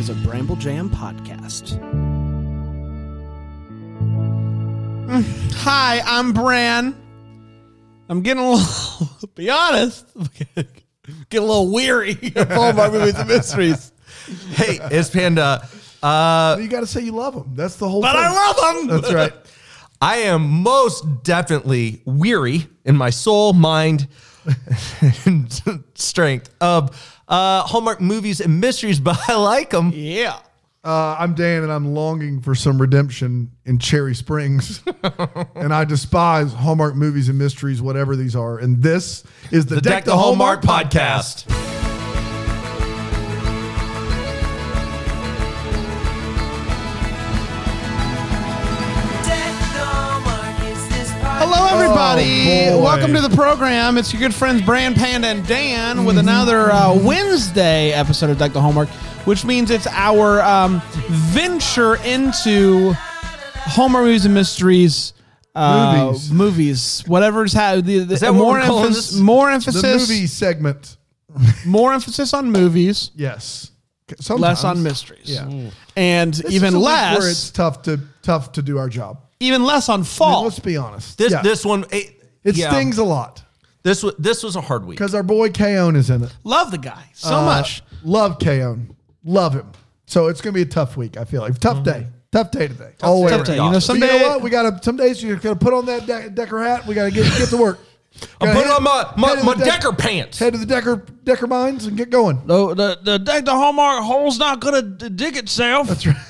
is a Bramble Jam podcast. Hi, I'm Bran. I'm getting a little, be honest, get a little weary of Hallmark Movies and Mysteries. Hey, it's Panda. You got to say you love them. That's the whole thing. But I love them. That's right. I am most definitely weary in my soul, mind, and strength of Hallmark Movies and Mysteries, but I like them. Yeah. I'm Dan, and I'm longing for some redemption in Cherry Springs. And I despise Hallmark Movies and Mysteries, whatever these are. And this is the Deck the Hallmark podcast. Hello, everybody. Oh, boy. Welcome to the program. It's your good friends, Bran, Panda, and Dan, with another Wednesday episode of Deck the Hallmark, which means it's our venture into Hallmark Movies and Mysteries movies. Whatever's Is that what we're calling this? More The emphasis. movie segment. More emphasis on movies, Yes. less Sometimes. on mysteries. Yeah. And This even is a week less, where it's tough to do our job. even less on I mean, fall. let's be honest. This one, it stings a lot This was a hard week. because our boy Kaon is in it. Love the guy so much. Love Kaon. Love him. So it's going to be a tough week, I feel like. Tough day. Tough day today. All the way Tough day. around. You know, But some you know day- what? We got to. Some days you got to put on that Decker hat. We got to get to work. I'm putting on head to my the Decker pants. Head to the Decker mines and get going. The Deck the Hallmark hole's not going to dig itself. That's right.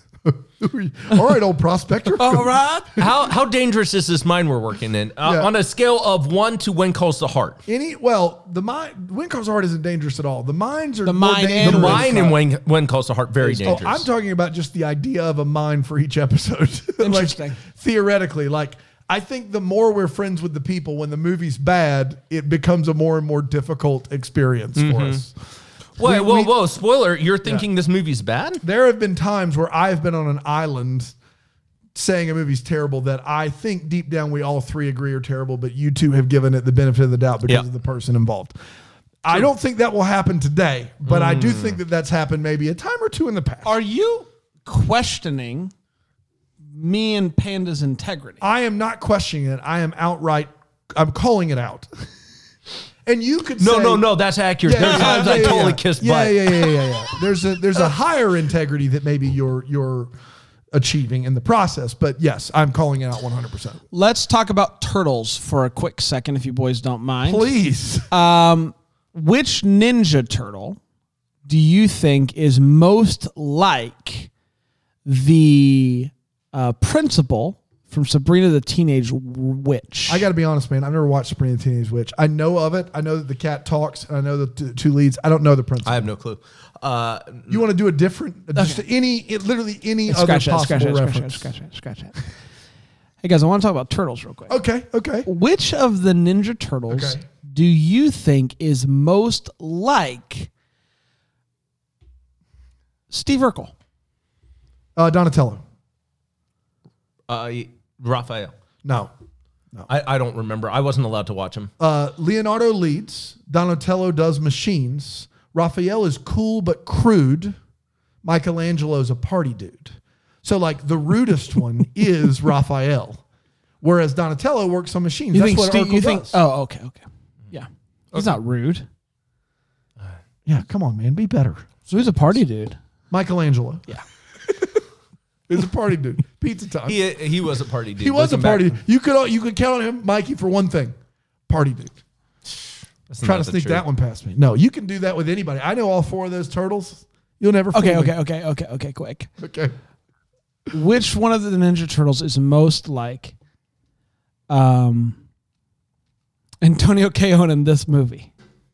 All right, old prospector. All right. How dangerous is this mine we're working in? Yeah. On a scale of 1 to when calls the heart. The mine. Wind Calls Heart isn't dangerous at all. The mines are The more mine dangerous. and The Wind mine and when calls the heart, very dangerous. I'm talking about just the idea of a mine for each episode. Interesting. Like, theoretically, I think the more we're friends with the people, when the movie's bad, it becomes a more and more difficult experience for us. Wait, we- whoa, spoiler, you're thinking this movie's bad? There have been times where I've been on an island saying a movie's terrible that I think deep down we all three agree are terrible, but you two have given it the benefit of the doubt because Yeah. of the person involved. I don't think that will happen today, but I do think that that's happened maybe a time or two in the past. Are you questioning me and Panda's integrity? I am not questioning it. I'm calling it out. And you could say... No, that's accurate. There are times I totally kissed butt. Yeah. There's a higher integrity that maybe you're achieving in the process. But yes, I'm calling it out 100%. Let's talk about turtles for a quick second, if you boys don't mind. Please. Which Ninja Turtle do you think is most like the principal from Sabrina the Teenage Witch? I got to be honest, man. I've never watched Sabrina the Teenage Witch. I know of it. I know that the cat talks. And I know the two leads. I don't know the principal. I have no clue. You want to do a different, literally any other possible reference. Scratch that. Hey, guys, I want to talk about turtles real quick. Okay. Which of the Ninja Turtles Okay. do you think is most like Steve Urkel? Donatello. Raphael. No. I don't remember. I wasn't allowed to watch him. Leonardo leads. Donatello does machines. Raphael is cool but crude. Michelangelo's a party dude. So the rudest one is Raphael, whereas Donatello works on machines. That's what Urkel does. Oh, okay. Yeah. He's not rude. Yeah, come on, man, be better. So he's a party dude. Michelangelo. Yeah. He's a party dude. Pizza time. He was a party dude. He was a Looking party. back, You could count on him, Mikey, for one thing: party dude. that's Try not to sneak the truth. that one past me. No, you can do that with anybody. I know all four of those turtles. You'll never. Fool me. Okay, quick. Okay. Which one of the Ninja Turtles is most like Antonio Cajon in this movie?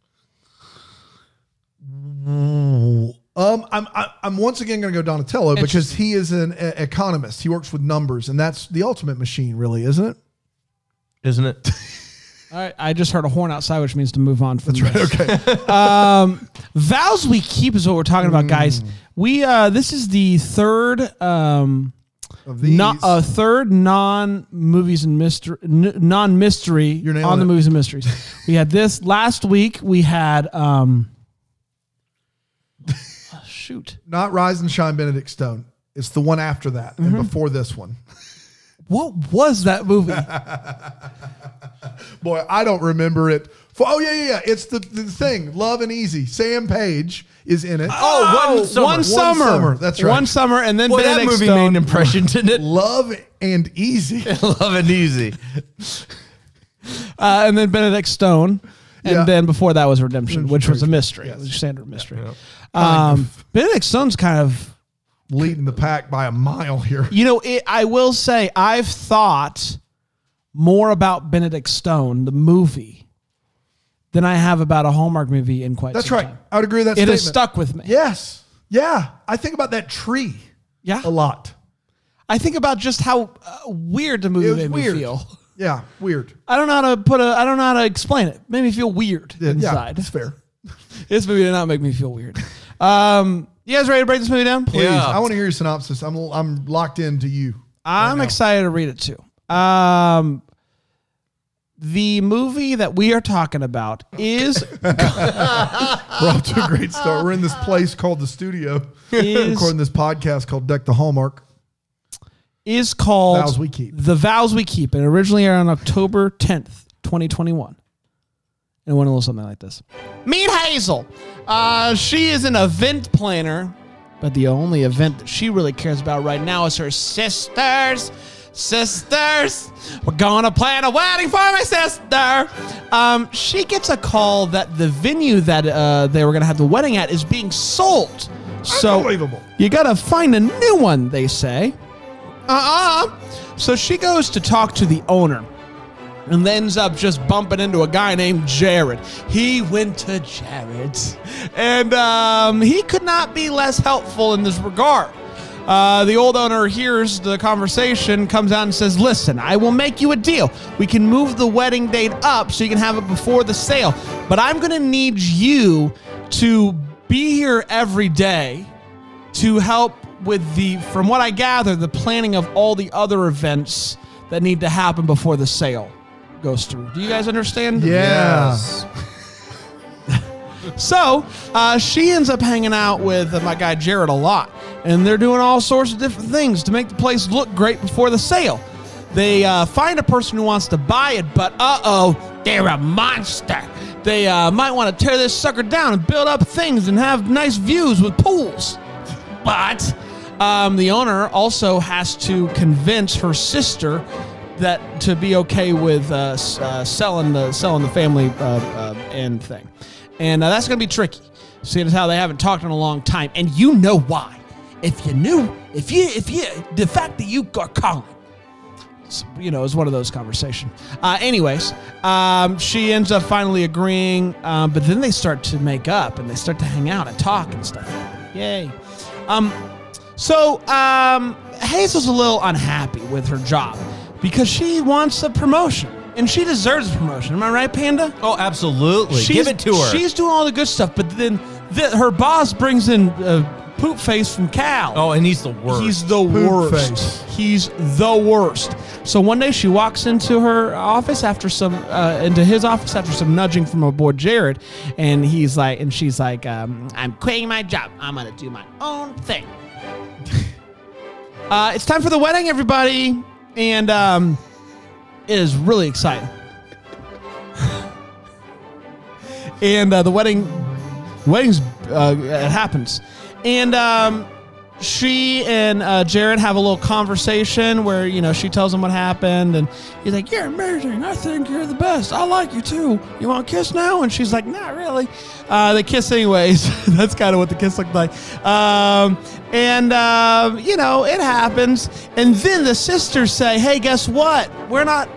I'm once again going to go Donatello because he is an economist. He works with numbers, and that's the ultimate machine, really, isn't it? Isn't it? All right, I just heard a horn outside, which means to move on from this. Okay. Vows we keep is what we're talking about, guys. We this is the third Of these, third non-movies and mystery non-mystery You're nailing on the it. movies and mysteries. We had this last week. We had shoot. Not Rise and Shine Benedict Stone. It's the one after that and before this one. What was that movie? Boy, I don't remember it. Yeah. It's the thing. Love and Easy. Sam Page is in it. One summer. That's right. One summer, and then Boy, that Benedict movie Stone. made an impression, didn't it? Love and Easy. Love and Easy. And then Benedict Stone. And Yeah. then before that was Redemption, which was a mystery. Yes. It was a standard mystery. Yeah. Benedict Stone's kind of, Leading the pack by a mile here. I will say, I've thought more about Benedict Stone, the movie, than I have about a Hallmark movie in quite That's some right. time. I would agree with that It statement. has stuck with me. Yes. Yeah. I think about that tree Yeah. a lot. I think about just how weird the movie It was made weird. me feel. Yeah. Weird. I don't know how to explain it. It made me feel weird Yeah, inside. that's fair. This movie did not make me feel weird. You guys ready to break this movie down? Please. Yeah. I want to hear your synopsis. I'm locked into you. I'm excited to read it too. The movie that we are talking about is We're off to a great start. We're in this place called the studio. Recording this podcast called Deck the Hallmark. called Vows We Keep. The Vows We Keep. And originally aired on October 10th, 2021. And it went a little something like this. Meet Hazel. She is an event planner, but the only event that she really cares about right now is her sisters. Sisters, we're gonna plan a wedding for my sister. She gets a call that the venue that they were gonna have the wedding at is being sold. So Unbelievable. you gotta find a new one, they say. So she goes to talk to the owner and ends up just bumping into a guy named Jared. He went to Jared's, and he could not be less helpful in this regard. The old owner hears the conversation, comes out and says, listen, I will make you a deal. We can move the wedding date up so you can have it before the sale, but I'm going to need you to be here every day to help with from what I gather, the planning of all the other events that need to happen before the sale goes through. Do you guys understand? Yeah. Yes. So she ends up hanging out with my guy Jared a lot, and they're doing all sorts of different things to make the place look great before the sale. They find a person who wants to buy it, but they're a monster. They might want to tear this sucker down and build up things and have nice views with pools. But the owner also has to convince her sister that to be okay with selling the family end thing. And that's going to be tricky, seeing as how they haven't talked in a long time. And you know why. If the fact that you are calling, it's one of those conversations. Anyways, she ends up finally agreeing, but then they start to make up and they start to hang out and talk and stuff. Yay. So Hazel's a little unhappy with her job because she wants a promotion. And she deserves a promotion. Am I right, Panda? Oh, absolutely. Give it to her. She's doing all the good stuff, but then her boss brings in Poop Face from Cal. Oh, and he's the worst. He's the Poop worst. Face. He's the worst. So one day she walks into her office into his office after some nudging from her boy Jared, and she's like, I'm quitting my job. I'm gonna do my own thing. It's time for the wedding, everybody, and it is really exciting. And the wedding's it happens. And she and Jared have a little conversation where, she tells him what happened. And he's like, you're amazing. I think you're the best. I like you too. You want to kiss now? And she's like, not really. They kiss anyways. That's kind of what the kiss looked like. It happens. And then the sisters say, hey, guess what? We're not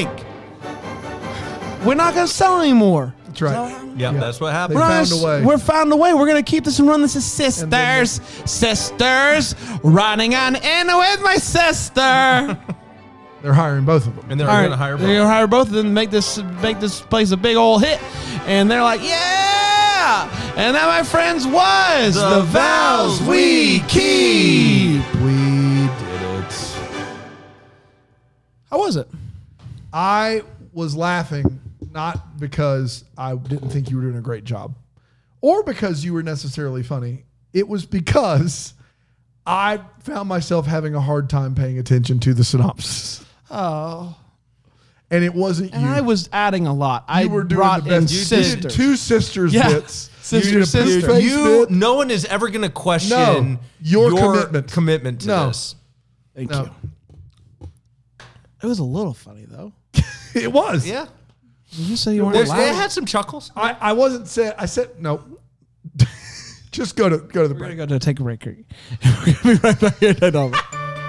going to sell anymore. That's right. Yeah, that's what happened. They found a way. We're found a way. We're going to keep this and run this as And then sisters running on in with my sister. They're hiring both of them. And they're going to hire They're both. going to hire both of them and make this place a big old hit. And they're like, yeah. And that, my friends, was The Vows We Keep. We did it. How was it? I was laughing not because I didn't think you were doing a great job or because you were necessarily funny. It was because I found myself having a hard time paying attention to the synopsis. Oh. And it wasn't And you. I was adding a lot. I You were doing brought the in best. You did sisters. 2 sisters Yeah. bits. Sister, You did a sister. post-face You, bit. no one is ever going to question your commitment. to No. this. Thank No. you. It was a little funny, though. It was. Yeah. You say you weren't It allowed. had some chuckles. I wasn't saying. I said no. Just go to the We're break. going to go to take a break. We're going to be right back here. Dead Over.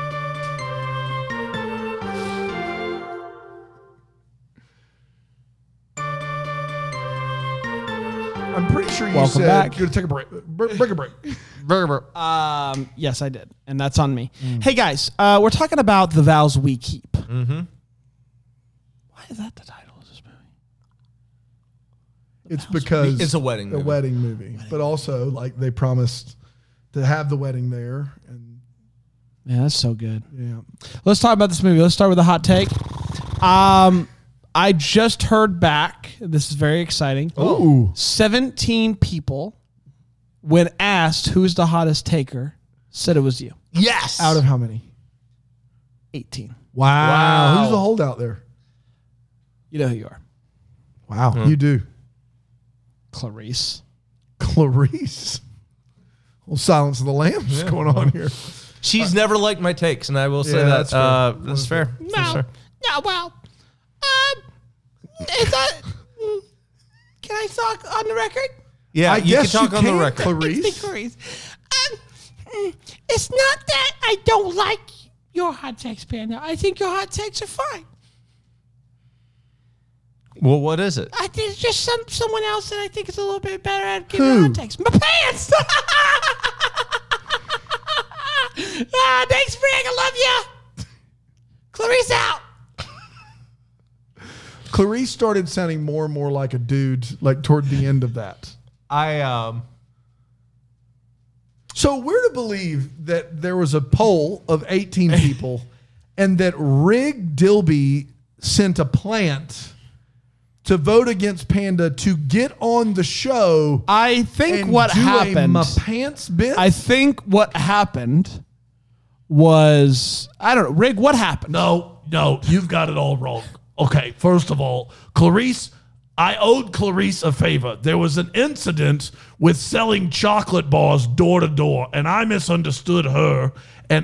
I'm pretty sure you Welcome said back. you're going to take a break. Break a break. Yes, I did. And that's on me. Hey, guys, we're talking about The Vows We Keep. Mm-hmm. Why is that the title of this movie? It's because It's a wedding movie. wedding movie, but also like they promised to have the wedding there, and Yeah, that's so good. yeah. Let's talk about this movie. Let's start with a hot take. I just heard back. This is very exciting. Oh, 17 people, when asked who's the hottest taker, said it was you. Yes. out of how many? 18. Wow. Who's the holdout there? You know who you are. Wow, you do. Clarice. Clarice. Well, Silence of the Lambs going on here. She's never liked my takes, and I will say Yeah, that. that's fair. That's fair. That's fair. No, well, is that, can I talk on the record? Yeah, I you can guess talk you on the can, record. Clarice. Clarice. It's not that I don't like your hot takes, Panda. I think your hot takes are fine. Well, what is it? I think it's just someone else that I think is a little bit better at giving Who? hot takes. My pants! Thanks, Frank. I love you. Clarice out. Clarice started sounding more and more like a dude, like toward the end of that. So we're to believe that there was a poll of 18 people and that Rig Dilby sent a plant to vote against Panda to get on the show. I think and what do happened. a my pants bit. I think what happened was, I don't know, Rig. What happened? No, you've got it all wrong. Okay, first of all, Clarice, I owed Clarice a favor. There was an incident with selling chocolate bars door to door, and I misunderstood her, and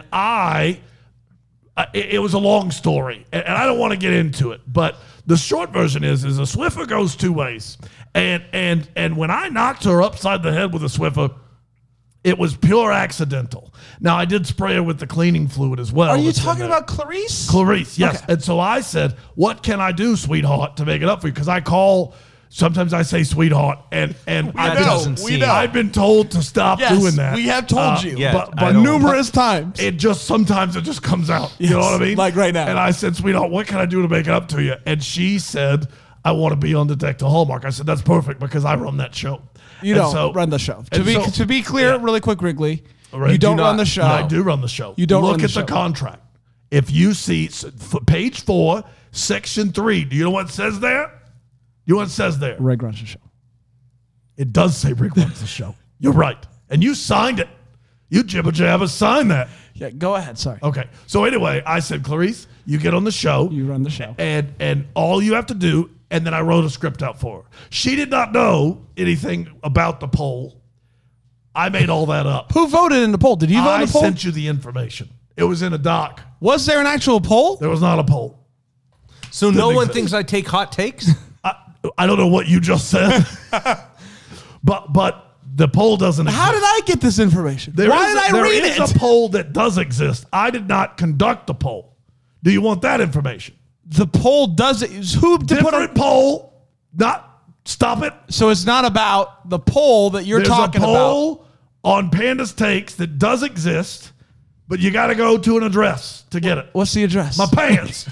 it was a long story, and I don't want to get into it, but the short version is a Swiffer goes 2 ways, and when I knocked her upside the head with a Swiffer, it was pure accidental. Now, I did spray her with the cleaning fluid as well. Are you that's in talking there. about Clarice? Clarice, yes. Okay. And so I said, what can I do, sweetheart, to make it up for you? Because sometimes I say sweetheart, and I've been told to stop doing that. we have told you. yeah, but I don't- numerous times. sometimes it just comes out. You know what I mean? like right now. And I said, sweetheart, what can I do to make it up to you? And she said, I want to be on Detective Hallmark. I said, that's perfect because I run that show. You And don't so- run the show. and so- To be clear, yeah. really quick, Wrigley, Right, you don't do run not- the show. I do run the show. You don't look run the at show. the contract. If you see page 4, section 3, do you know what it says there? You know what it says there? Rig runs the show. It does say Rick runs the show. You're right, and you signed it. You jibber jabber signed that. Yeah, go ahead. Sorry. Okay. So anyway, I said, Clarice, you get on the show. You run the show. And all you have to do, and then I wrote a script out for her. She did not know anything about the poll. I made all that up. Who voted in the poll? Did you vote I in the poll? sent you the information. It was in a doc. Was there an actual poll? There was not a poll. So no one exist. thinks I take hot takes? I don't know what you just said, but the poll doesn't exist. How did I get this information? There Why is did I there read is it? a poll that does exist. I did not conduct the poll. Do you want that information? The poll does it. Who to put Different on? poll. Stop it. So it's not about the poll that you're There's talking a about. poll on Panda's Takes that does exist, but you got to go to an address to get it. What's the address? My pants.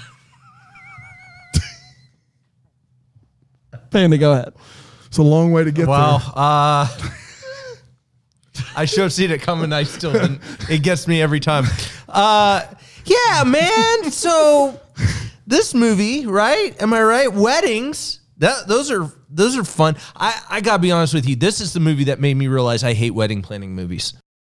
Panda, go ahead. It's a long way to get Well, there. I should have seen it coming. I still didn't. It gets me every time. Yeah, man. So this movie, right? Am I right? Weddings. Those are fun. I gotta be honest with you. This is the movie that made me realize I hate wedding planning movies.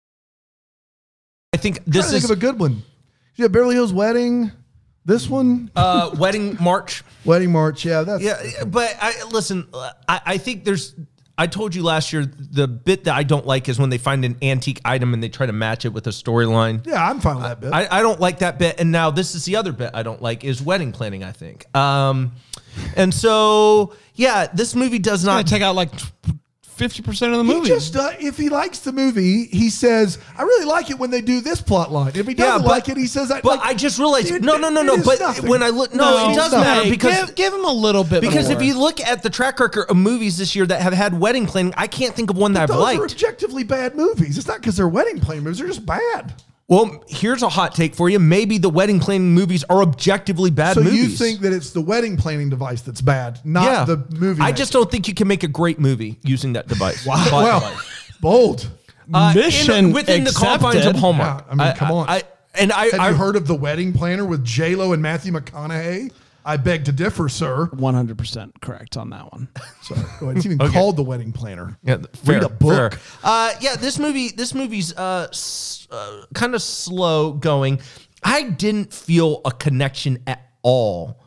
I think this Think is of a good one. Yeah, Beverly Hills Wedding. This one, Wedding March. Wedding March. Yeah, that's But listen. I think I told you last year the bit that I don't like is when they find an antique item and they try to match it with a storyline. Yeah, I'm fine with that bit. I don't like that bit. And now this is the other bit I don't like is wedding planning, I think. And so, yeah, this movie does I'm gonna not take out like 50% of the movie. He just if he likes the movie, he says, "I really like it when they do this plot line." If he doesn't like it, he says, But I just realized, no. it is But nothing. when I look, it does nothing. matter because give him a little bit because more. if you look at the track record of movies this year that have had wedding planning, I can't think of one that I've Those are liked. objectively bad movies. It's not because they're wedding planning movies; they're just bad. Well, here's a hot take for you. Maybe the wedding planning movies are objectively bad So movies. you think that it's the wedding planning device that's bad, not the movie? I just don't think you can make a great movie using that device. Wow. well, bold. Mission within the confines of accepted. Hallmark. Yeah, I mean, come on. Have Have you heard of The Wedding Planner with J-Lo and Matthew McConaughey? I beg to differ, sir. 100% correct on that one. Sorry, go ahead. It's even called The Wedding Planner. Yeah, Read a book. Fair. This movie's kind of slow going. I didn't feel a connection at all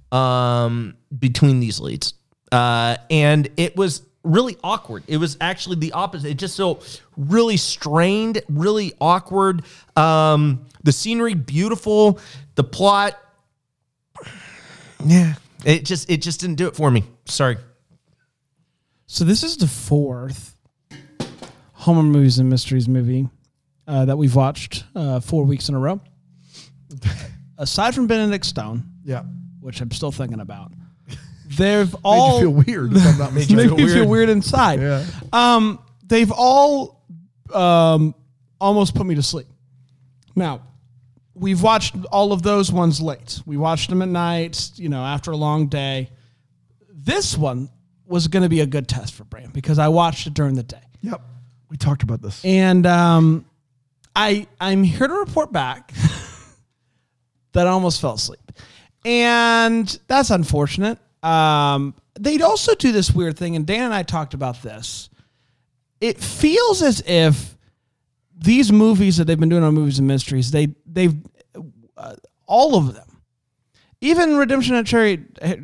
between these leads, and it was really awkward. It was actually the opposite. It just felt really strained, really awkward. The scenery beautiful, the plot. Yeah, it just didn't do it for me. Sorry. So this is the fourth Hallmark Movies and Mysteries movie that we've watched 4 weeks in a row. Aside from Benedict Stone, Yeah. which I'm still thinking about, they've all Made you feel weird, if I'm not make mistaken. me feel weird inside. Yeah. They've all almost put me to sleep. Now, we've watched all of those ones late. We watched them at night, after a long day. This one was going to be a good test for Bram because I watched it during the day. Yep. We talked about this. And I'm here to report back that I almost fell asleep. And that's unfortunate. They'd also do this weird thing, and Dan and I talked about this. It feels as if these movies that they've been doing on Movies and Mysteries, they've all of them, even Redemption at Cherry,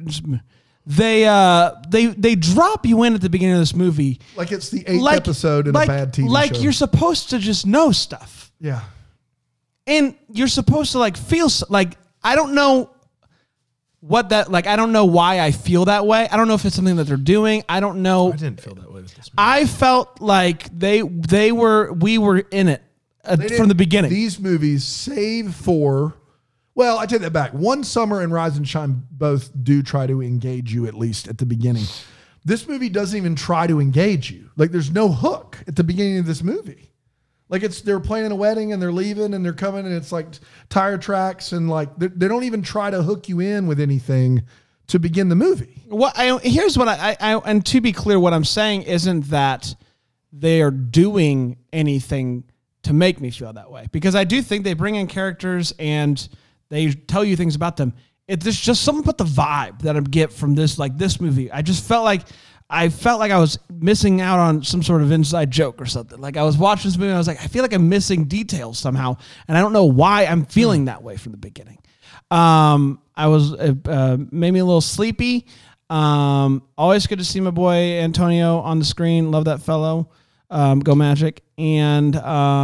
they drop you in at the beginning of this movie Like it's the 8th episode in a bad TV show. Like you're supposed to just know stuff. Yeah. And you're supposed to feel I don't know what that I don't know why I feel that way. I don't know if it's something that they're doing. I don't know. I didn't feel that way with this movie. I felt like we were in it from the beginning. These movies, save for, well, I take that back. One Summer and Rise and Shine both do try to engage you, at least at the beginning. This movie doesn't even try to engage you. There's no hook at the beginning of this movie. They're planning a wedding and they're leaving and they're coming and it's tire tracks and they don't even try to hook you in with anything to begin the movie. Here's what I and to be clear, what I'm saying isn't that they are doing anything to make me feel that way, because I do think they bring in characters and they tell you things about them. It's just something about the vibe that I get from this movie. I just felt like I was missing out on some sort of inside joke or something. I was watching this movie and I was like, I feel like I'm missing details somehow. And I don't know why I'm feeling that way from the beginning. I was, made me a little sleepy. Always good to see my boy Antonio on the screen. Love that fellow. Go Magic. And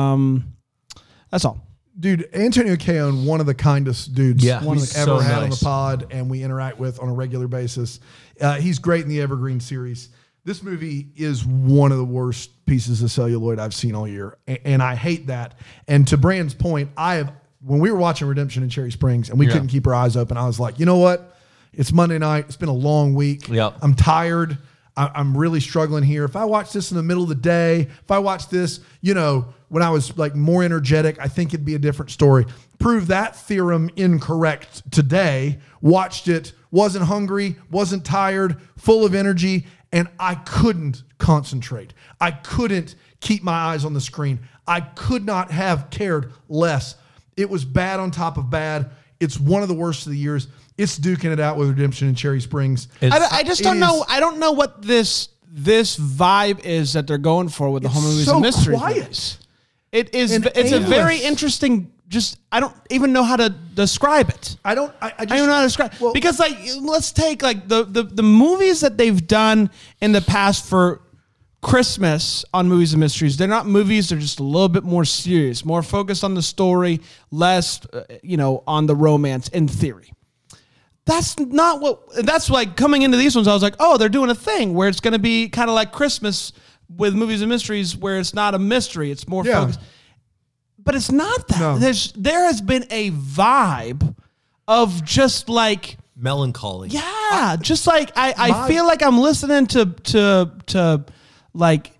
that's all. Dude, Antonio Keown, one of the kindest dudes Yeah, we've he's ever so had on the nice. pod, and we interact with on a regular basis. He's great in the Evergreen series. This movie is one of the worst pieces of celluloid I've seen all year, and I hate that. And to Brand's point, when we were watching Redemption in Cherry Springs, and we couldn't keep our eyes open, I was like, you know what? It's Monday night. It's been a long week. Yep. I'm tired. I'm really struggling here. If I watch this in the middle of the day, if I watch this, when I was more energetic, I think it'd be a different story. Prove that theorem incorrect today. Watched it, wasn't hungry, wasn't tired, full of energy, and I couldn't concentrate. I couldn't keep my eyes on the screen. I could not have cared less. It was bad on top of bad. It's one of the worst of the years. it's duking it out with Redemption in Cherry Springs. I just it don't know. is- I don't know what this vibe is that they're going for with the home movies so and mysteries. quiet. Movies. It is. And It's a very aimless. interesting. Just I don't even know how to describe it. I don't I don't know how to describe well, because like let's take like the movies that they've done in the past for Christmas on movies and mysteries. They're not movies. They're just a little bit more serious, more focused on the story, less on the romance in theory. That's not what. That's like coming into these ones. I was like, oh, they're doing a thing where it's going to be kind of like Christmas with movies and mysteries, where it's not a mystery. It's more Yeah. focused. But it's not that. No. There has been a vibe of just like, Melancholy. yeah, just like I My- feel like I'm listening to like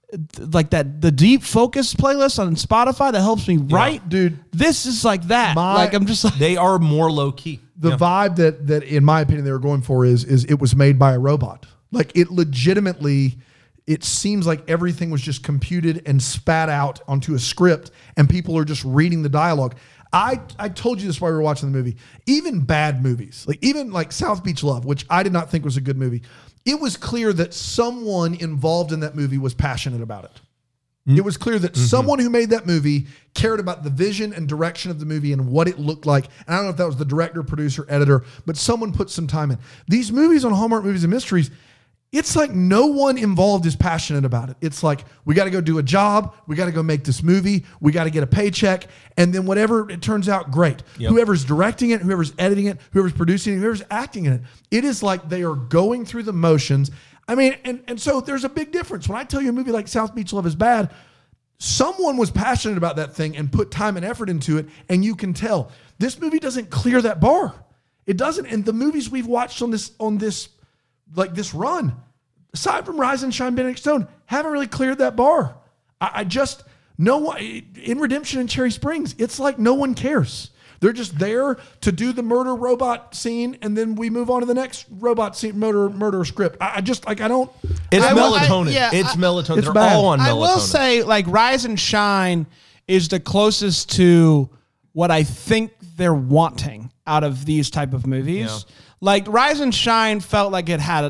that the Deep Focus playlist on Spotify that helps me write. Dude. This is like that. Like I'm just like, They are more low key. The vibe that in my opinion they were going for is it was made by a robot. Like it legitimately, it seems like everything was just computed and spat out onto a script, and people are just reading the dialogue. I told you this while we were watching the movie. Even bad movies, even like South Beach Love, which I did not think was a good movie, it was clear that someone involved in that movie was passionate about it. It was clear that someone who made that movie cared about the vision and direction of the movie and what it looked like. And I don't know if that was the director, producer, editor, but someone put some time in. These movies on Hallmark Movies and Mysteries, it's like no one involved is passionate about it. It's like, we got to go do a job. We got to go make this movie. We got to get a paycheck. And then whatever it turns out, great. Yep. Whoever's directing it, whoever's editing it, whoever's producing it, whoever's acting in it, it is like they are going through the motions. I mean, and so there's a big difference. When I tell you a movie like South Beach Love is bad, someone was passionate about that thing and put time and effort into it, and you can tell. This movie doesn't clear that bar. It doesn't. And the movies we've watched on this this run, aside from Rise and Shine, Benedict Stone, haven't really cleared that bar. I just no one in Redemption in Cherry Springs. It's like no one cares. They're just there to do the murder robot scene, and then we move on to the next robot scene, murder script. I just like I don't. It's I will- melatonin. yeah, it's melatonin. it's They're bad. all on melatonin. I will say, like, Rise and Shine is the closest to what I think they're wanting out of these type of movies. Yeah. Like, Rise and Shine felt like it had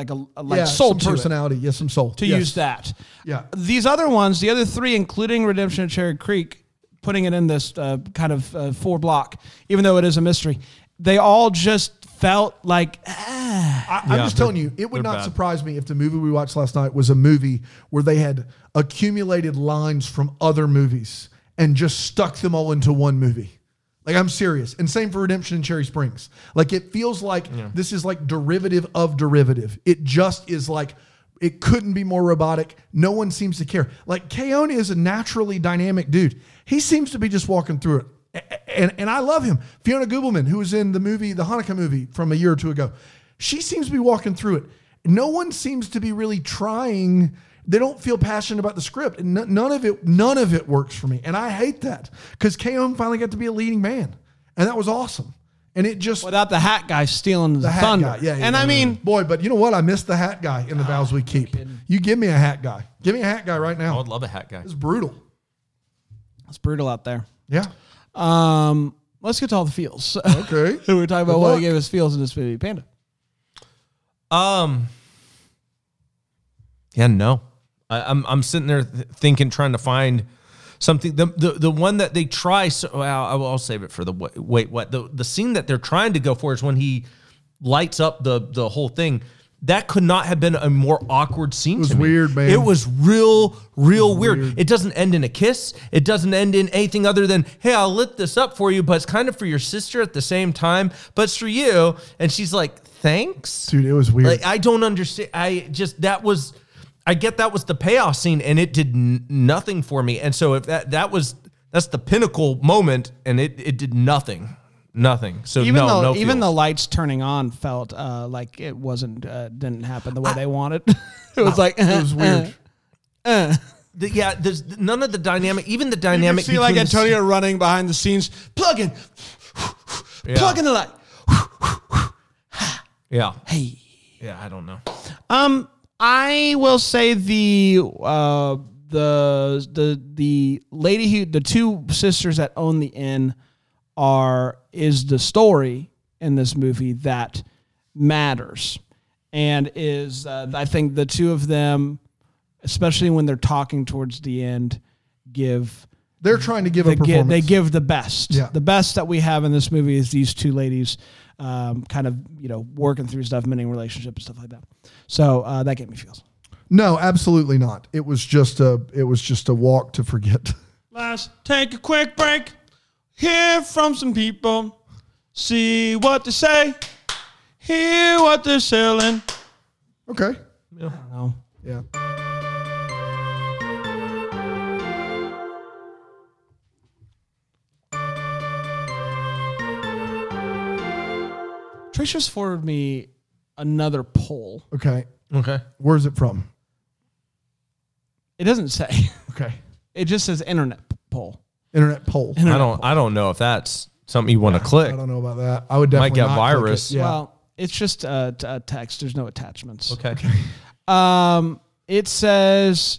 a soul some to it, personality, yes, some soul to Yes. use that. Yeah. These other ones, the other three, including Redemption at Cherry Creek, putting it in this kind of 4 block, even though it is a mystery, they all just felt like, I'm just telling you, it would they're not bad. surprise me if the movie we watched last night was a movie where they had accumulated lines from other movies and just stuck them all into one movie. Like, I'm serious. And same for Redemption in Cherry Springs. Like, it feels like this is like derivative of derivative. It just is like, it couldn't be more robotic. No one seems to care. Like, Keone is a naturally dynamic dude. He seems to be just walking through it. And I love him. Fiona Gubelman, who was in the movie, the Hanukkah movie from a year or two ago, she seems to be walking through it. No one seems to be really trying. They don't feel passionate about the script. And none of it works for me. And I hate that because Keone finally got to be a leading man. And that was awesome. And it just... without the hat guy stealing the hat thunder. guy. Yeah, and I mean, boy, but you know what? I miss the hat guy in the Vows We Keep. You give me a hat guy. Give me a hat guy right I now. would love a hat guy. It's brutal. it's brutal out there. Yeah. Let's get to all the feels. Okay. We were talking about Good what luck. he gave us feels in this movie, Panda. Yeah, no. I'm sitting there thinking, trying to find something. The one that they try. So well, I'll save it for the wait. What the scene that they're trying to go for is when he lights up the whole thing. That could not have been a more awkward scene. It was to me. weird, man. It was real weird. It doesn't end in a kiss. It doesn't end in anything other than, hey, I'll lit this up for you, but it's kind of for your sister at the same time, but it's for you. And she's like, thanks. Dude, it was weird. Like, I don't understand. I get that was the payoff scene, and it did nothing for me. And so if that's the pinnacle moment, and it did nothing. So Even no the feels. lights turning on felt like it wasn't didn't happen the way they wanted. It was like it was weird. There's none of the dynamic, even the You dynamic. can see like between the Antonio running behind the scenes, plugging the light. Yeah. Hey. Yeah, I don't know. I will say the lady who the two sisters that own the inn is the story in this movie that matters, and is I think the two of them, especially when they're talking towards the end, They're trying to give a performance. They give the best. Yeah. The best that we have in this movie is these two ladies kind of, working through stuff, mending relationships, stuff like that. So that gave me feels. No, absolutely not. It was just a walk to forget. Let's take a quick break. Hear from some people. See what they say. Hear what they're selling. Okay. I don't know. Yeah. Trace just forwarded me another poll. Okay. Okay. Where's it from? It doesn't say. Okay. It just says internet poll. Internet poll. I don't know if that's something you want to click. I don't know about that. I would definitely get not click virus. it. Yeah. Well, it's just a text. There's no attachments. Okay. It says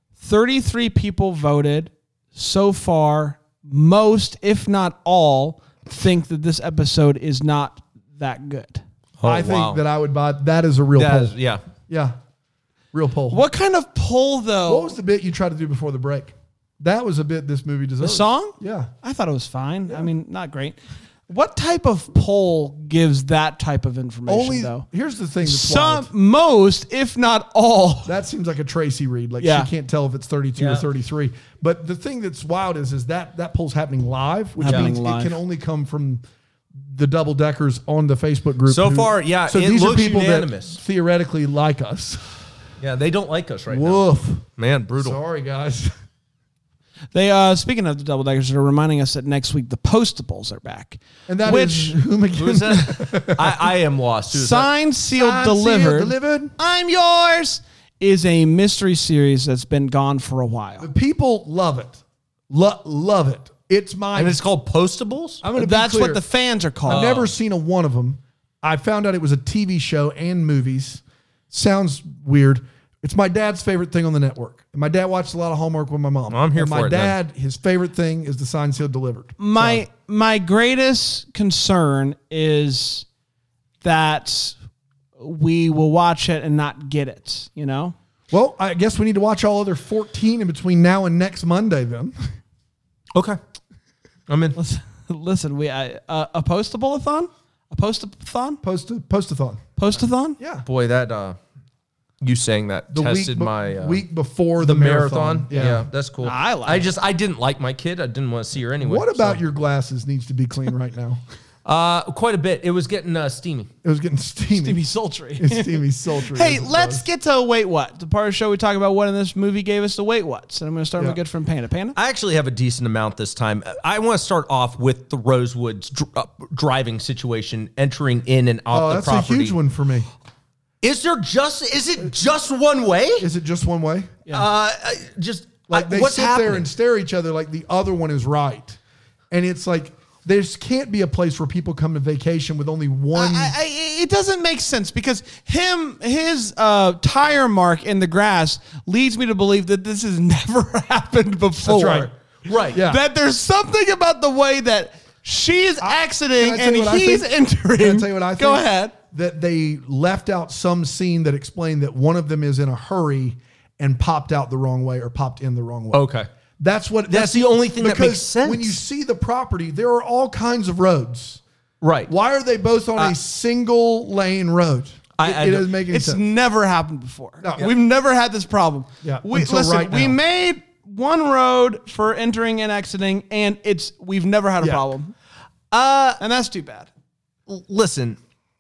33 people voted so far. Most, if not all, think that this episode is not that good. Oh, I think that I would buy that is a real poll. Yeah. Yeah. Real poll. What kind of poll, though? What was the bit you tried to do before the break? That was a bit this movie deserves. The song? Yeah. I thought it was fine. I mean, not great. What type of poll gives that type of information, though? Here's the thing that's wild. Most, if not all. That seems like a Tracy read. Like Yeah. she can't tell if it's 32 or 33. But the thing that's wild is that poll's happening live, which Happening means live. it can only come from the double deckers on the Facebook group. So far, yeah, So it these are looks people unanimous. that theoretically like us. Yeah, they don't like us right now. Woof. Man, brutal. Sorry, guys. They speaking of the double deckers, they're reminding us that next week the Postables are back. And that Which is whom again? Who's that? I am lost. Who's that? Signed, sealed, Signed, sealed, delivered. delivered. I'm yours is a mystery series that's been gone for a while. The people love it. Love it. It's my. And it's called Postables? I'm gonna be That's clear. what the fans are called. I've never seen a one of them. I found out it was a TV show and movies. Sounds weird. It's my dad's favorite thing on the network. And my dad watched a lot of Hallmark with my mom. I'm here and for my it then. dad, his favorite thing is the signed, sealed, delivered. My greatest concern is that we will watch it and not get it, Well, I guess we need to watch all other 14 in between now and next Monday then. Okay. I'm in. Listen, a postable-a-thon? A post-a-thon? Post-a-thon. Post-a-thon? Yeah. Boy, that you saying that The tested week, my week before the the marathon. Yeah. Yeah, that's cool. I like it. I didn't like my kid. I didn't want to see her anyway. What about your glasses needs to be clean right now? Quite a bit. It was getting steamy. It was getting steamy. Stevie Sultry. It's steamy sultry. Hey, as it let's was. get to Wait What. The part of the show we talk about what in this movie gave us the Wait What's. And I'm going to start with Yeah. my good friend Panda. Panda? I actually have a decent amount this time. I want to start off with the Rosewoods driving situation, entering in and out Oh, the that's property. a huge one for me. Is it just one way? Is it just one way? Like they what's sit happening? there and stare at each other like the other one is right. And it's like, there can't be a place where people come to vacation with only one. It doesn't make sense because his tire mark in the grass leads me to believe that this has never happened before. That's Right. Yeah. That there's something about the way that she is exiting Can I tell and you what I he's think? entering. Can I tell you what I think? Go ahead. That they left out some scene that explained that one of them is in a hurry and popped out the wrong way or popped in the wrong way. Okay. That's the only thing that because makes sense. When you see the property, there are all kinds of roads. Right. Why are they both on a single lane road? It doesn't make any It's sense. never happened before. No. We've never had this problem. Yeah, We until right we now. made one road for entering and exiting, and we've never had a Yeah. problem. And that's too bad. Listen,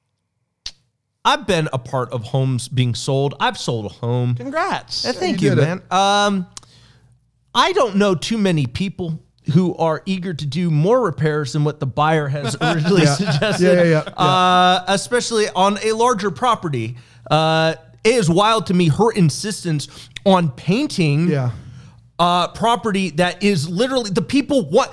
I've been a part of homes being sold. I've sold a home. Congrats. Thank you you, did man. I don't know too many people who are eager to do more repairs than what the buyer has originally suggested. Yeah. Especially on a larger property. It is wild to me her insistence on painting Yeah. property that is literally the people want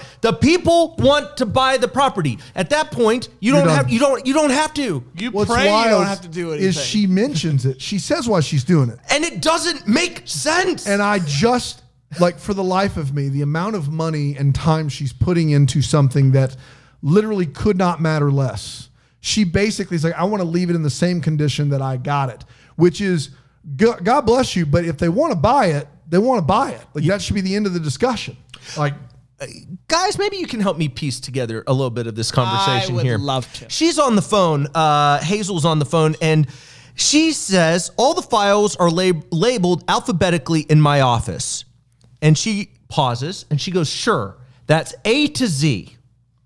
to buy the property. At that point, you You're don't done. have to. You What's pray you wild don't have to do anything. is she mentions it. She says why she's doing it. And it doesn't make sense. And I just, like, for the life of me, the amount of money and time she's putting into something that literally could not matter less. she basically is like, I want to leave it in the same condition that I got it, which is God bless you. But if they want to buy it, they want to buy it. Like that should be the end of the discussion. Like, guys, maybe you can help me piece together a little bit of this conversation I would here. love to. She's on the phone. Hazel's on the phone, and she says all the files are labeled alphabetically in my office. And she pauses, and she goes, sure, that's A to Z.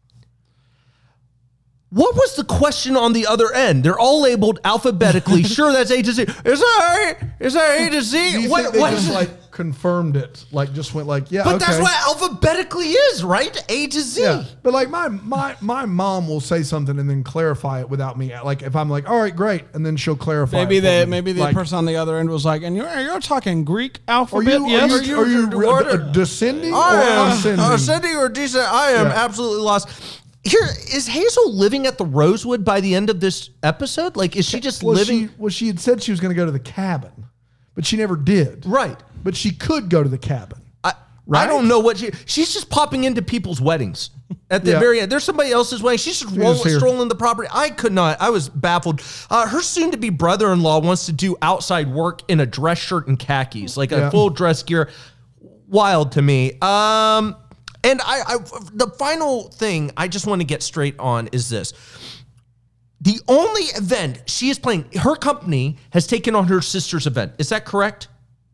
What was the question on the other end? They're all labeled alphabetically. Sure, that's A to Z. Is that A to Z? do you think they just like confirmed it? Like just went like, yeah, But okay. that's what alphabetically is, right? A to Z. Yeah, but like my mom will say something and then clarify it without me. Like if I'm like, all right, great, and then she'll clarify. Maybe it for me. the Like, person on the other end was like, and you're talking Greek Are alphabet? you Yes. are you descending or ascending? Ascending or descending? I am absolutely lost. Here, is Hazel living at the Rosewood by the end of this episode? Like, is she just living? She had said she was going to go to the cabin, but she never did. Right. But she could go to the cabin. I Right? don't know what she's just popping into people's weddings at the Yeah. very end. There's somebody else's wedding. She's just here. strolling the property. I could not. I was baffled. Her soon-to-be brother-in-law wants to do outside work in a dress shirt and khakis, like a Yeah. full dress gear. Wild to me. And I the final thing I just want to get straight on is this. The only event she is playing, her company has taken on her sister's event. Is that correct?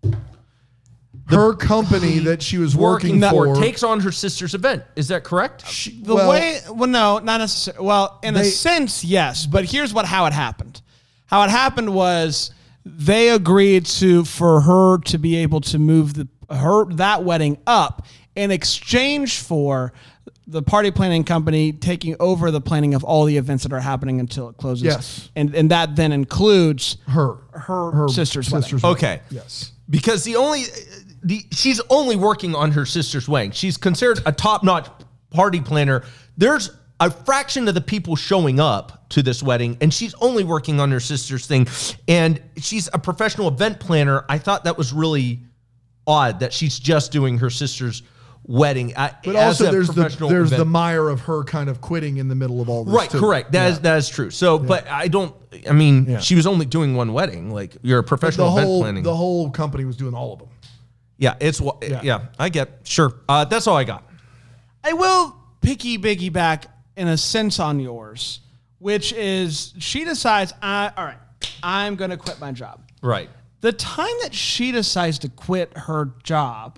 Her company that she was working for takes on her sister's event. Is that correct? No, not necessarily. Well, in a sense, yes. But here's how it happened. How it happened was they agreed for her to be able to move that wedding up in exchange for the party planning company taking over the planning of all the events that are happening until it closes. Yes. And that then includes her sister's wedding. Okay. Yes. Because she's only working on her sister's wedding. She's considered a top-notch party planner. There's a fraction of the people showing up to this wedding, and she's only working on her sister's thing. And she's a professional event planner. I thought that was really odd that she's just doing her sister's wedding. But also there's the mire of her kind of quitting in the middle of all this. Right, too. correct. That is true. So, but she was only doing one wedding. Like, you're a professional event planning. The whole company was doing all of them. Yeah, I get. Sure. That's all I got. I will piggyback in a sense on yours, which is she decides, all right, I'm going to quit my job. Right. The time that she decides to quit her job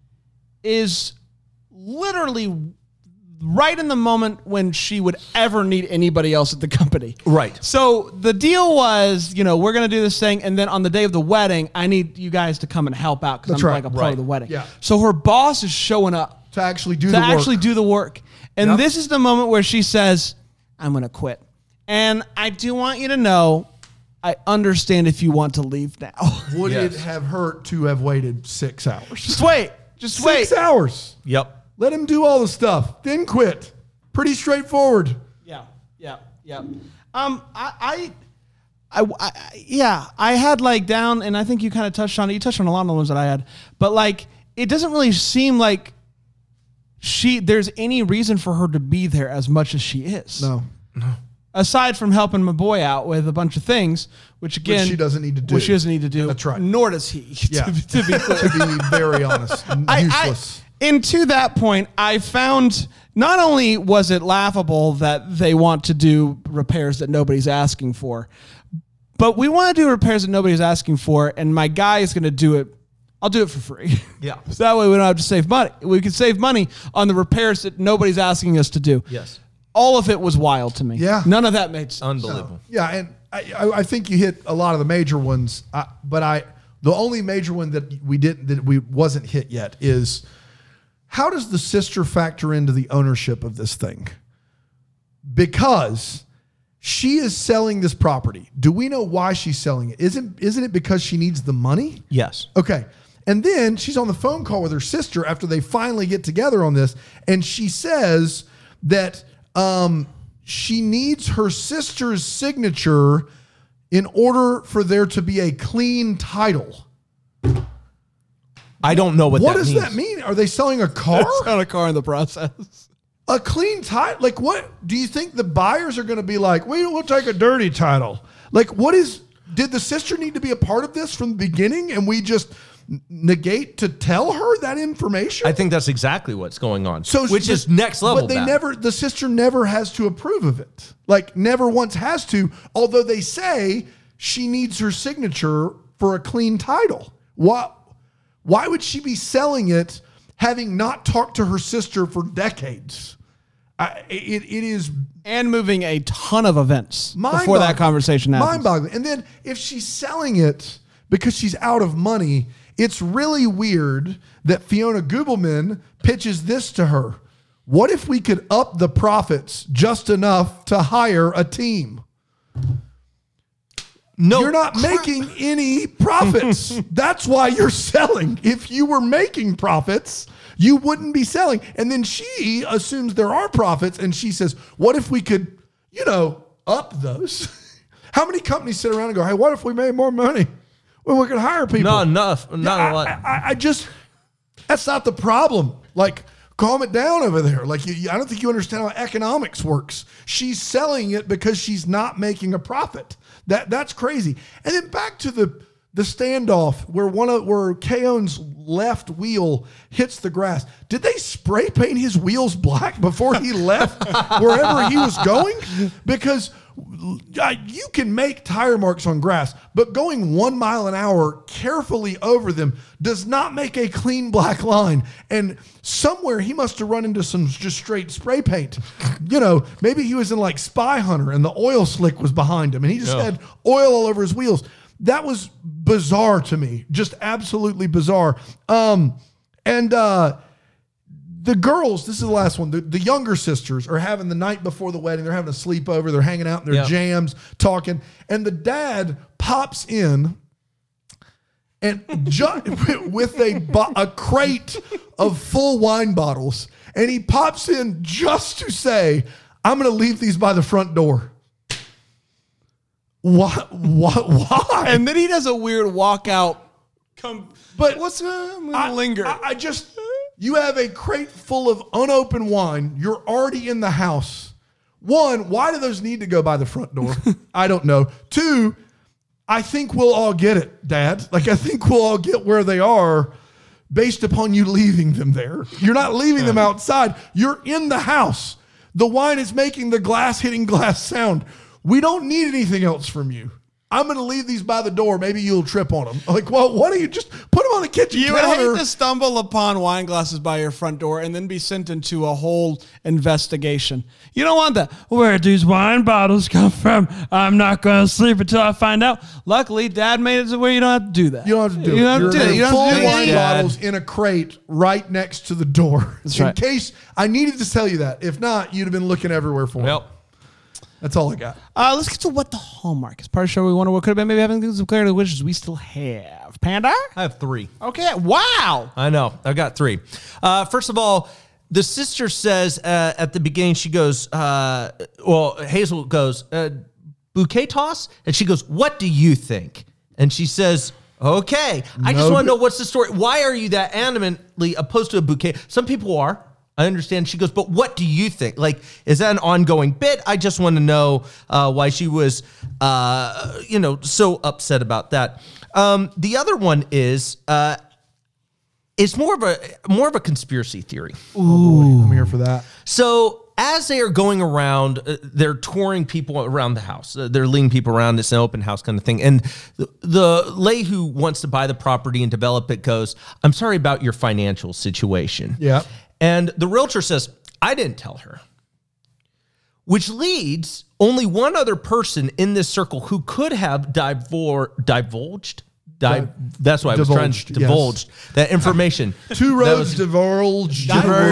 is literally right in the moment when she would ever need anybody else at the company. Right. So the deal was, we're going to do this thing, and then on the day of the wedding, I need you guys to come and help out because I'm like a part of the wedding. Yeah. So her boss is showing up To actually do the work. And Yep. this is the moment where she says, I'm going to quit. And I do want you to know, I understand if you want to leave now. Would Yes. it have hurt to have waited 6 hours? Just wait. 6 hours. Yep. Let him do all the stuff, then quit. Pretty straightforward. Yeah. I had like down, and I think you kind of touched on it. You touched on a lot of the ones that I had, but like, it doesn't really seem like there's any reason for her to be there as much as she is. No. Aside from helping my boy out with a bunch of things, which again, she doesn't need to do. Which she doesn't need to do. That's right. Nor does he. Yeah. To be clear. To be very honest, useless. And to that point, I found not only was it laughable that they want to do repairs that nobody's asking for, but we want to do repairs that nobody's asking for, and my guy is going to do it. I'll do it for free. Yeah. So that way we don't have to save money. We can save money on the repairs that nobody's asking us to do. Yes. All of it was wild to me. Yeah. None of that made sense. Unbelievable. Yeah, and I think you hit a lot of the major ones, but the only major one that we wasn't hit yet is how does the sister factor into the ownership of this thing? Because she is selling this property. Do we know why she's selling it? Isn't it because she needs the money? Yes. Okay. And then she's on the phone call with her sister after they finally get together on this, and she says that she needs her sister's signature in order for there to be a clean title. I don't know what What that does means. that mean? Are they selling a car? It's not a car in the process. A clean title? Like, what do you think the buyers are going to be like? We'll take a dirty title. Like, did the sister need to be a part of this from the beginning and we just negate to tell her that information? I think that's exactly what's going on. Which the- is next level. But the sister never has to approve of it. Like, never once has to, although they say she needs her signature for a clean title. Why would she be selling it having not talked to her sister for decades? It is And moving a ton of events before that conversation happens. mind-boggling. And then if she's selling it because she's out of money, it's really weird that Fiona Gubelman pitches this to her. What if we could up the profits just enough to hire a team? No, You're not making any profits. That's why you're selling. If you were making profits, you wouldn't be selling. And then she assumes there are profits and she says, what if we could, up those? How many companies sit around and go, hey, what if we made more money? Well, we could hire people. Not enough. Not a lot. I just, that's not the problem. Like, calm it down over there. Like, I don't think you understand how economics works. She's selling it because she's not making a profit. That's crazy. And then back to the standoff where where Keon's left wheel hits the grass. Did they spray paint his wheels black before he left wherever he was going? Because you can make tire marks on grass, but going 1 mile an hour carefully over them does not make a clean black line. And somewhere he must have run into some just straight spray paint. Maybe he was in like Spy Hunter and the oil slick was behind him and he just had oil all over his wheels. That was bizarre to me, just absolutely bizarre. The girls, this is the last one, the younger sisters are having the night before the wedding. They're having a sleepover. They're hanging out in their jams, talking. And the dad pops in and with a crate of full wine bottles. And he pops in just to say, I'm going to leave these by the front door. What? Why? And then he does a weird walkout. But I'm going to linger. You have a crate full of unopened wine. You're already in the house. One, why do those need to go by the front door? I don't know. Two, I think we'll all get it, Dad. Like, I think we'll all get where they are based upon you leaving them there. You're not leaving them outside. You're in the house. The wine is making the glass hitting glass sound. We don't need anything else from you. I'm going to leave these by the door. Maybe you'll trip on them. Like, well, why don't you just put them on the kitchen You would counter? hate to stumble upon wine glasses by your front door and then be sent into a whole investigation. You don't want that. Where'd these wine bottles come from? I'm not going to sleep until I find out. Luckily, Dad made it to where you don't have to do that. You don't have to do it. You don't have to do it. You don't Full have to do wine it. bottles in a crate right next to the door. That's in right. case I needed to tell you that. If not, you'd have been looking everywhere for it. That's all I got. Let's get to what the Hallmark is. Part of the show we wonder what could have been. Maybe having some clarity, which is we still have. Panda? I have 3. Okay. Wow. I know. I've got 3. First of all, the sister says at the beginning, she goes, Hazel goes, bouquet toss? And she goes, what do you think? And she says, okay. I just want to know what's the story. Why are you that adamantly opposed to a bouquet? Some people are. I understand. She goes, but what do you think? Like, is that an ongoing bit? I just want to know why she was, so upset about that. The other one is, it's more of a conspiracy theory. Ooh, I'm here for that. So as they are going around, they're touring people around the house. They're leading people around. It's an open house kind of thing. And the lady who wants to buy the property and develop it goes, I'm sorry about your financial situation. Yeah. And the realtor says, I didn't tell her. Which leads only one other person in this circle who could have divulged. That's why I was trying to divulge that information. Two roads divulged.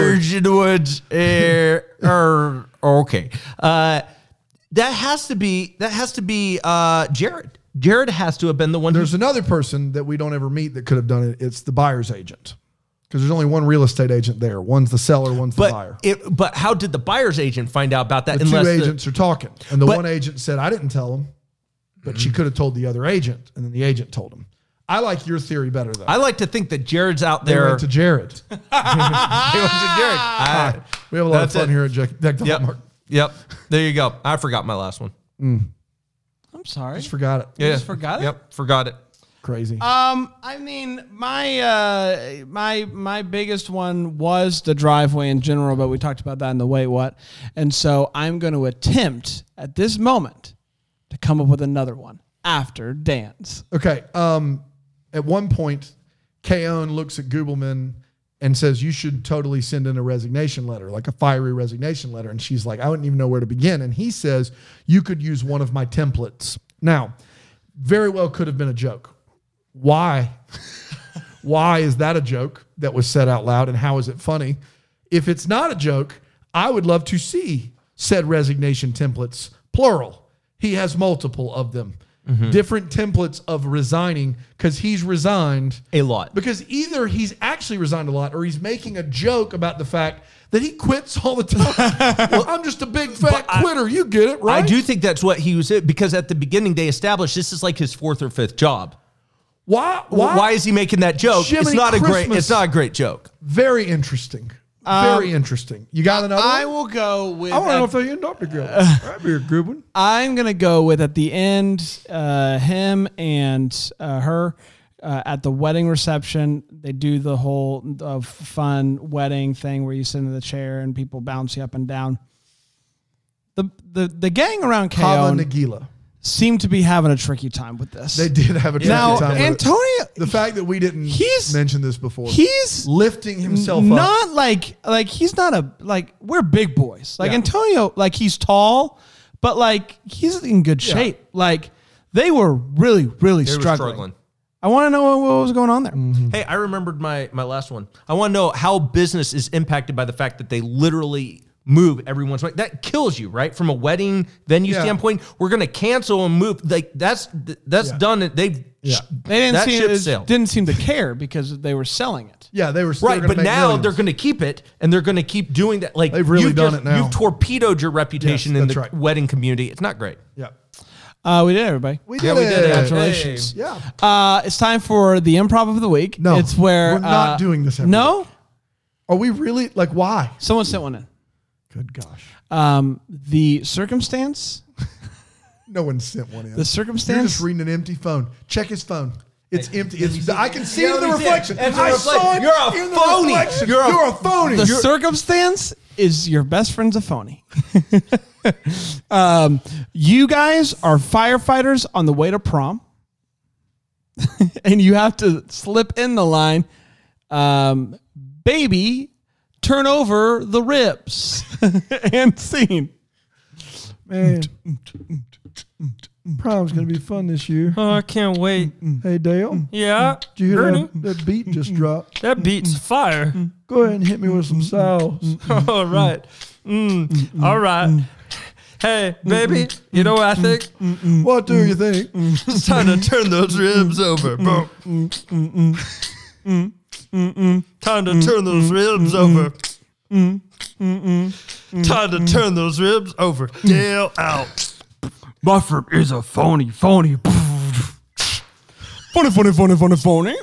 Okay. That has to be Jared. Jared has to have been the one. There's another person that we don't ever meet that could have done it. It's the buyer's agent. Because there's only one real estate agent there. One's the seller, one's the buyer. But how did the buyer's agent find out about that? The two agents are talking. And the one agent said, I didn't tell him. But she could have told the other agent. And then the agent told him. I like your theory better, though. I like to think that Jared's out They there. went to Jared. They went to Jared. We have a lot That's of fun it. here at Deck the Yep. Hallmark. Yep. There you go. I forgot my last one. I'm sorry. Just forgot it. Yeah. just forgot it? Yep. Forgot it. Crazy. I mean, my biggest one was the driveway in general, but we talked about that in the wait what, and so I'm going to attempt at this moment to come up with another one after Dan's. Okay. At one point, Keon looks at Goobleman and says, you should totally send in a resignation letter, like a fiery resignation letter. And she's like, I wouldn't even know where to begin. And he says, you could use one of my templates. Now, very well could have been a joke. Why? Why is that a joke that was said out loud? And how is it funny? If it's not a joke, I would love to see said resignation templates, plural. He has multiple of them. Different templates of resigning because he's resigned A lot. because either he's actually resigned a lot or he's making a joke about the fact that he quits all the time. Well, I'm just a big fat quitter. You get it, right? I do think that's what he was, because at the beginning they established this is like his 4th or 5th job. Why is he making that joke? Jiminy Christmas. It's not a great joke. Very interesting. Very interesting. You got another I one? will go with. I want to know if they end up together. That'd be a good one. I'm gonna go with at the end, him and her at the wedding reception. They do the whole fun wedding thing where you sit in the chair and people bounce you up and down. The gang around Kava Keon Nagila. seem to be having a tricky time with this. They did have a tricky now time with it. Antonio, The fact that we didn't mention this before. he's lifting himself up. not like he's not a like we're big boys. Like Yeah. Antonio, like he's tall, but like he's in good shape. Like they were really They struggling. were struggling. I want to know what was going on there. Hey, I remembered my last one. I want to know how business is impacted by the fact that they literally move everyone's way. That kills you, right? From a wedding venue Yeah. standpoint, we're going to cancel and move. Like that's done. They've Yeah. They that ship sailed. didn't seem to care because they were selling it. Yeah, they were still Right, gonna but make now millions. they're going to keep it, and they're going to keep doing that. Like They've really you've done it now. You've torpedoed your reputation Yes, in that's the right. wedding community. It's not great. Yeah. We did, everybody. We Yeah, we did it. Congratulations. Yeah. It's time for the improv of the week. No, it's where we're not doing this every No, week. Are we really? Like, why? someone sent one in. Good gosh. The circumstance. No one sent one in. The You're circumstance. just reading an empty phone. Check his phone. It's empty. let me It's, see. I can see Yeah, it in the let me see it. reflection. It's a I reflection. saw it You're a in the phony. reflection. You're a phony. The circumstance is your best friend's a phony. You guys are firefighters on the way to prom, and you have to slip in the line, baby, turn over the ribs. And scene. Man, prom's going to be fun this year. Oh, I can't wait. Hey, Dale. Yeah, Did you hear Bernie, that beat just dropped? that beat's fire. Go ahead and hit me with some sauce. All right. All right. Hey, baby, you know what I think? What do you think? It's time to turn those ribs over. Time to turn those ribs over. Time to turn those ribs over. Dale out. My friend is a phony. Phony. Phony.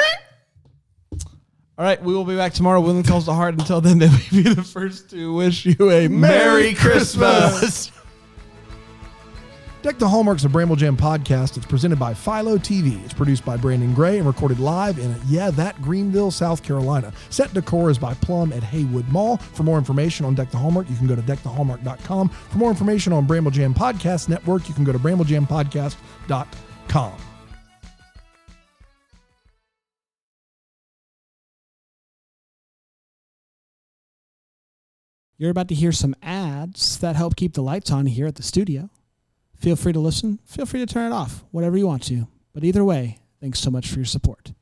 All right, we will be back tomorrow. Women Calls the Heart. Until then, let me be the first to wish you a Merry Christmas. Deck the Hallmark's a Bramble Jam podcast. It's presented by Philo TV. It's produced by Brandon Gray and recorded live in, that Greenville, South Carolina. Set decor is by Plum at Haywood Mall. For more information on Deck the Hallmark, you can go to deckthehallmark.com. For more information on Bramble Jam Podcast Network, you can go to bramblejampodcast.com. You're about to hear some ads that help keep the lights on here at the studio. Feel free to listen. Feel free to turn it off, whatever you want to. But either way, thanks so much for your support.